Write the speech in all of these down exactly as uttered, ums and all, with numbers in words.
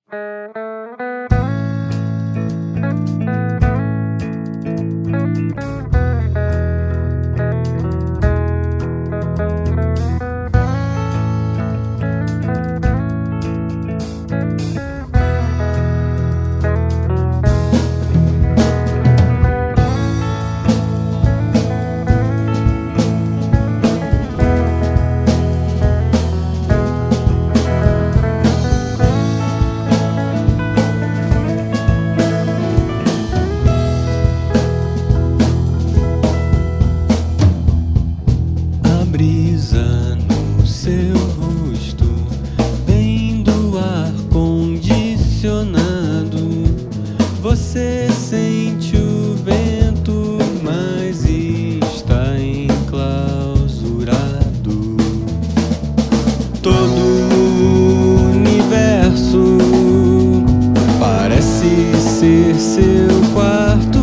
Brisa no seu rosto vem do ar condicionado. Você sente o vento, mas está enclausurado. Todo o universo parece ser seu quarto.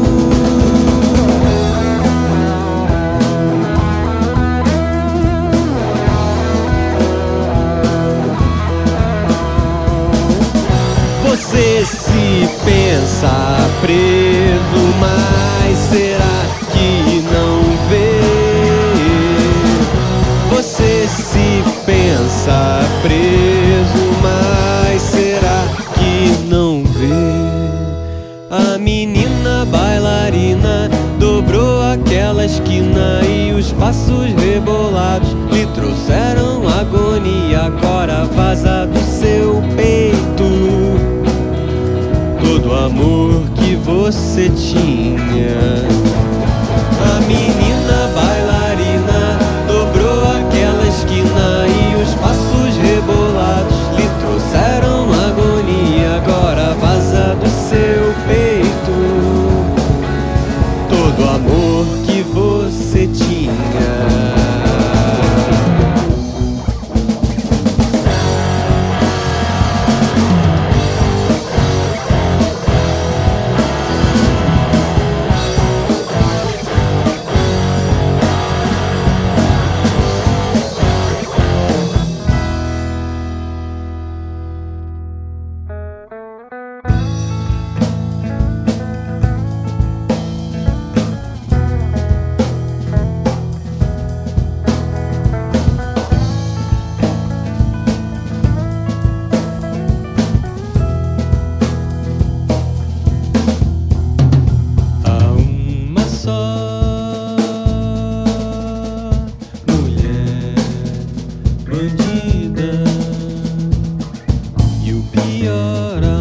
Você se pensa preso, mas será que não vê? Você se pensa preso, mas será que não vê? A menina bailarina dobrou aquela esquina e os passos rebolados lhe trouxeram agonia. Agora vaza do seu peito todo o amor que você tinha. A menina bailarina dobrou aquela esquina e os passos rebolados lhe trouxeram agonia. Agora vaza do seu peito todo o amor que você tinha. Bandida, e o pior